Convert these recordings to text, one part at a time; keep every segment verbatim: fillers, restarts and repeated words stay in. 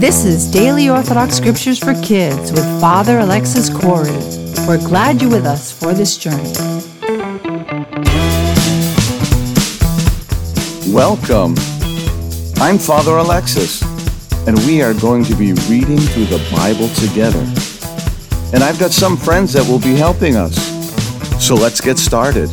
This is Daily Orthodox Scriptures for Kids with Father Alexis Corey. We're glad you're with us for this journey. Welcome. I'm Father Alexis, and we are going to be reading through the Bible together. And I've got some friends that will be helping us. So let's get started.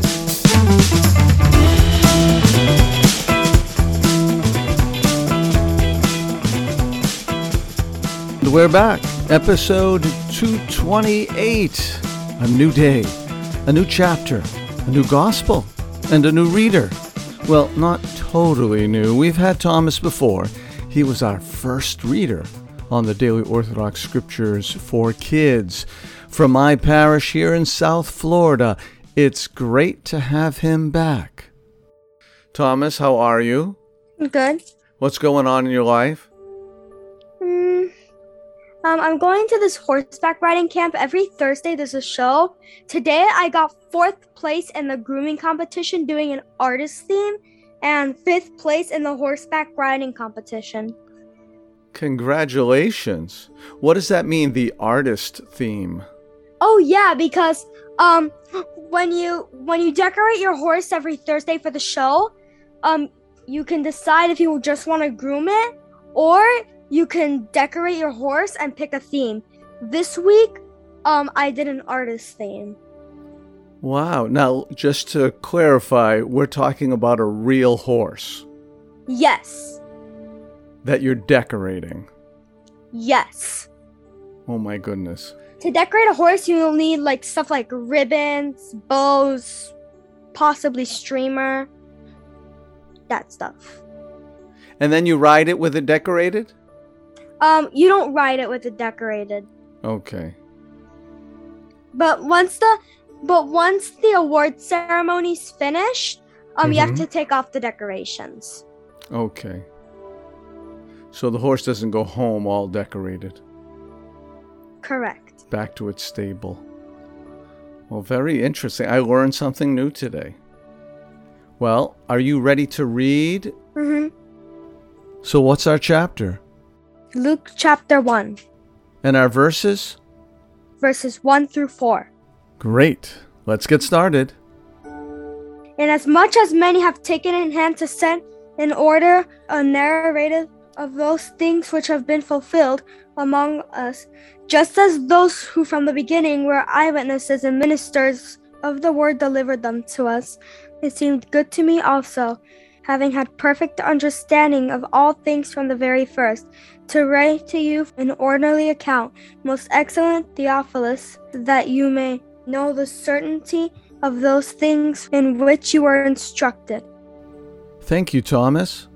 We're back. Episode two twenty-eight. A new day, a new chapter, a new gospel, and a new reader. Well, not totally new. We've had Thomas before. He was our first reader on the Daily Orthodox Scriptures for Kids from my parish here in South Florida. It's great to have him back. Thomas, how are you? Good. What's going on in your life? Mm, um, I'm going to this horseback riding camp. Every Thursday there's a show. Today I got fourth place in the grooming competition doing an artist theme and fifth place in the horseback riding competition. Congratulations. What does that mean, the artist theme? Oh yeah, because um when you when you decorate your horse every Thursday for the show, um you can decide if you just want to groom it or you can decorate your horse and pick a theme. This week, um I did an artist theme. Wow. Now, just to clarify, we're talking about a real horse Yes. that you're decorating. Yes. Oh my goodness. To decorate a horse, you'll need like stuff like ribbons, bows, possibly streamer, that stuff. And then you ride it with it decorated? Um, you don't ride it with it decorated, Okay. but once the but once the award ceremony's finished, um, you have Mhm. to take off the decorations. Okay. So the horse doesn't go home all decorated, Correct. back to its stable. Well, very interesting. I learned something new today. Well, are you ready to read? Mm-hmm. So what's our chapter? Luke chapter one, And our verses? verses one through four. Great. Let's get started. Inasmuch as many have taken in hand to set in order a narrative of those things which have been fulfilled among us, just as those who from the beginning were eyewitnesses and ministers of the word delivered them to us, it seemed good to me also, having had perfect understanding of all things from the very first, to write to you an orderly account, most excellent Theophilus, that you may know the certainty of those things in which you were instructed. Thank you, Thomas.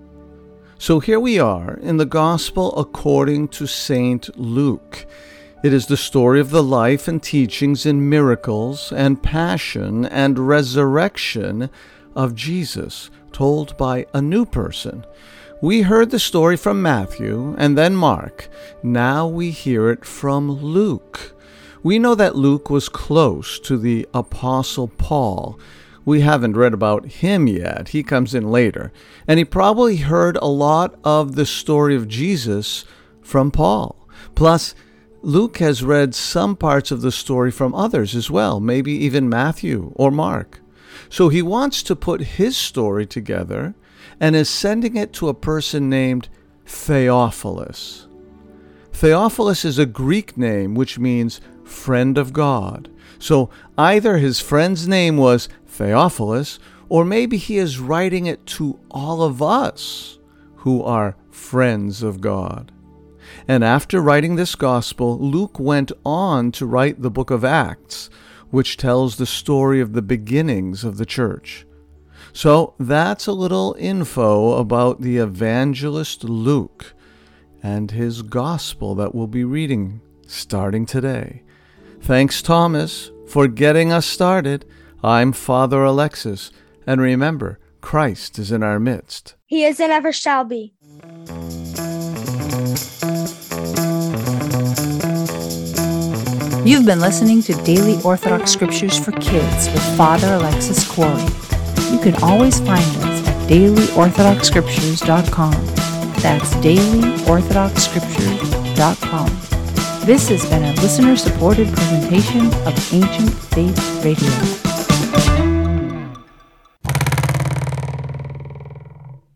So here we are in the Gospel according to Saint Luke. It is the story of the life and teachings and miracles and passion and resurrection of Jesus, told by a new person. We heard the story from Matthew and then Mark. Now we hear it from Luke. We know that Luke was close to the Apostle Paul. We haven't read about him yet. He comes in later. And he probably heard a lot of the story of Jesus from Paul. Plus, Luke has read some parts of the story from others as well, maybe even Matthew or Mark. So he wants to put his story together and is sending it to a person named Theophilus. Theophilus is a Greek name which means friend of God. So either his friend's name was Theophilus, or maybe he is writing it to all of us who are friends of God. And after writing this gospel, Luke went on to write the book of Acts, which tells the story of the beginnings of the church. So that's a little info about the evangelist Luke and his gospel that we'll be reading starting today. Thanks, Thomas, for getting us started. I'm Father Alexis, and remember, Christ is in our midst. He is and ever shall be. You've been listening to Daily Orthodox Scriptures for Kids with Father Alexis Corey. You can always find us at daily orthodox scriptures dot com. That's daily orthodox scriptures dot com. This has been a listener-supported presentation of Ancient Faith Radio.